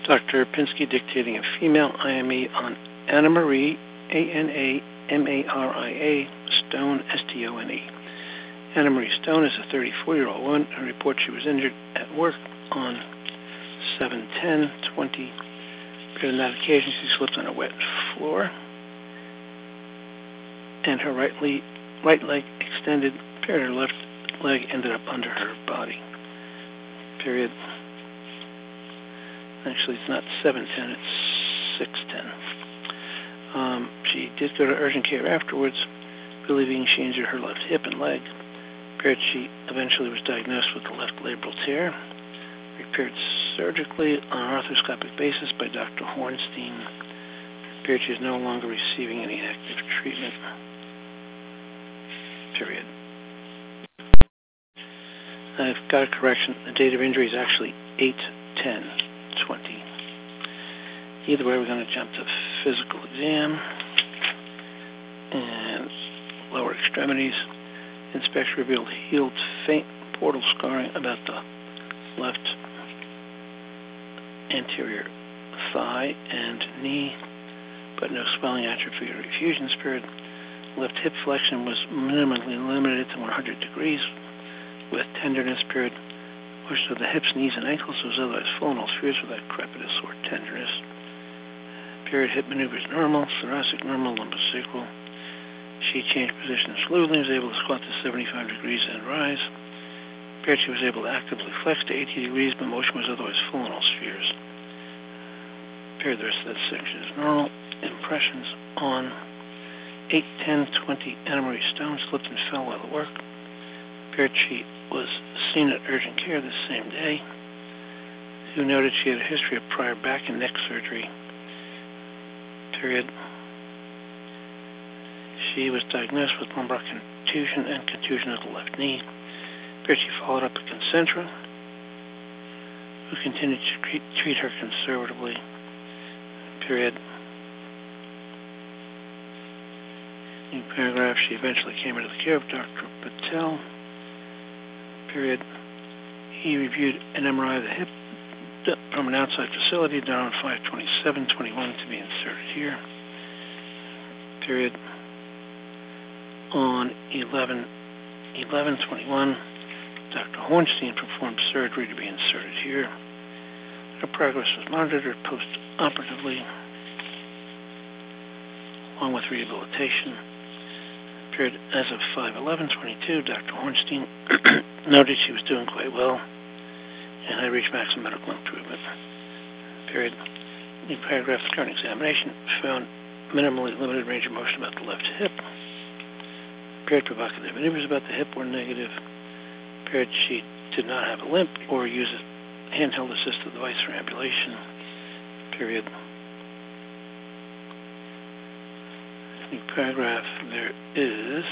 Dr. Pinsky dictating a female IME on Anna Marie, A-N-A-M-A-R-I-A, Stone, S-T-O-N-E. Anna Marie Stone is a 34-year-old woman who reports she was injured at work on 7/10/20. On that occasion, she slipped on a wet floor, and her right leg extended. Her left leg ended up under her body. Period. Actually, it's not 7/10, it's 6/10. She did go to urgent care afterwards, believing she injured her left hip and leg. Period. She eventually was diagnosed with the left labral tear, repaired surgically on an arthroscopic basis by Dr. Hornstein. Period. She is no longer receiving any active treatment. Period. I've got a correction. The date of injury is actually 8/10/20. Either way, we're going to jump to physical exam and lower extremities. Inspection revealed healed faint portal scarring about the left anterior thigh and knee, but no swelling, atrophy, or effusions. Period. Left hip flexion was minimally limited to 100 degrees with tenderness. Period. Motion of the hips, knees, and ankles was otherwise full in all spheres without crepitus or tenderness. Period. Hip maneuvers normal, thoracic normal, lumbosacral. She changed position smoothly, was able to squat to 75 degrees and rise. Period. She was able to actively flex to 80 degrees, but motion was otherwise full in all spheres. Period. The rest of that section is normal. Impressions on 8/10/20. Anna Marie Stone slipped and fell while at work. Period. She was seen at urgent care the same day. Who noted she had a history of prior back and neck surgery. Period. She was diagnosed with lumbar contusion and contusion of the left knee. Period. She followed up with Concentra, who continued to treat her conservatively. Period. New paragraph. She eventually came into the care of Dr. Patel. Period. He reviewed an MRI of the hip from an outside facility done on 5/27/21 to be inserted here. Period. On 11/11/21, Dr. Hornstein performed surgery to be inserted here. Her progress was monitored post-operatively, along with rehabilitation. Period. As of 5/11/22, Dr. Hornstein noted she was doing quite well and had reached maximum medical improvement. Period. New paragraph. The current examination found minimally limited range of motion about the left hip. Period. Provocative maneuvers about the hip were negative. Period. She did not have a limp or use a handheld assistive device for ambulation. Period. New paragraph. There is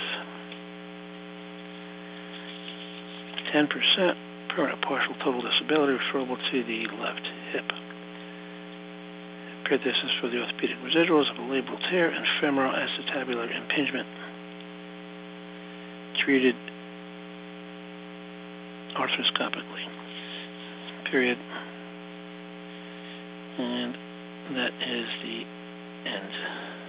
10% permanent partial total disability referable to the left hip. Period. This is for the orthopedic residuals of a labral tear and femoral acetabular impingement treated arthroscopically. Period. And that is the end.